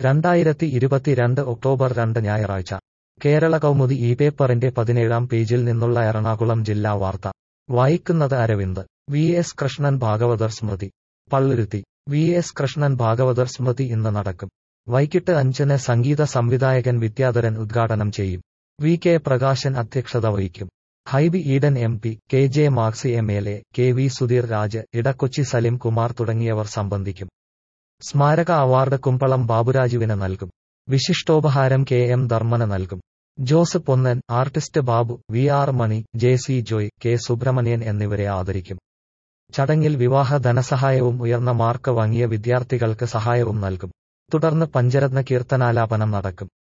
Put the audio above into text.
2022 October 2 ഞായറാഴ്ച കേരള കൗമുദി ഈ പേപ്പറിന്റെ 17-ാം പേജിൽ നിന്നുള്ള എറണാകുളം ജില്ലാ വാർത്ത വായിക്കുന്നത് അരവിന്ദ്. VS കൃഷ്ണൻ ഭാഗവതർ സ്മൃതി. പള്ളുരുത്തി. VS കൃഷ്ണൻ ഭാഗവതർ സ്മൃതി ഇന്ന് നടക്കും. വൈകിട്ട് 5-ന് സംഗീത സംവിധായകൻ വിദ്യാധരൻ ഉദ്ഘാടനം ചെയ്യും. VK പ്രകാശൻ അധ്യക്ഷത വഹിക്കും. Hibi Eden MP, KJ Maxi MLA, KV Sudheer Raj, Edakochi Salim Kumar തുടങ്ങിയവർ സംബന്ധിക്കും. സ്മാരക അവാർഡ് കുമ്പളം ബാബുരാജുവിന് നൽകും. വിശിഷ്ടോപഹാരം KM ധർമ്മന് നൽകും. Jose Ponnan, artist Babu, VR Mani, JC Joy, K Subramanian എന്നിവരെ ആദരിക്കും. ചടങ്ങിൽ വിവാഹ ധനസഹായവും ഉയർന്ന മാർക്ക് വാങ്ങിയ വിദ്യാർത്ഥികൾക്ക് സഹായവും നൽകും. തുടർന്ന് പഞ്ചരത്ന കീർത്തനാലാപനം നടക്കും.